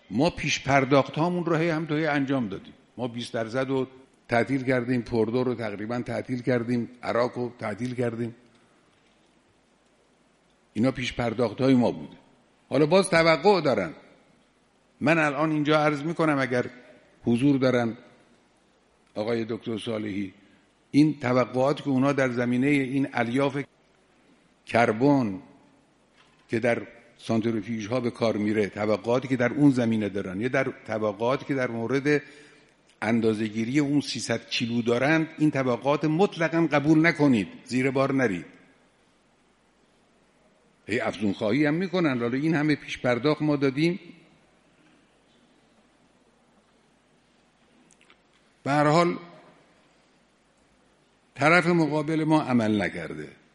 ما پیش پرداخت هامون رو هم توی انجام دادیم. ما 20% رو تعطیل کردیم، پردو رو تقریبا تعطیل کردیم، عراق رو تعطیل کردیم. اینا پیش پرداخت های ما بوده. حالا باز توقع دارن. من الان اینجا عرض میکنم اگر حضور دارن آقای دکتر صالحی، این توقعات که اونا در زمینه این الیاف کربن که در سانتریفیوژ ها به کار میره، توقعاتی که در اون زمینه دارن یا در توقعاتی که در مورد اندازه‌گیری اون 300 کیلو دارند، این توقعات مطلقاً قبول نکنید، زیر بار نرید. افزون خواهی هم میکنن. حالا این همه پیش پرداخت ما دادیم، به هر حال طرف مقابل ما عمل نکرده.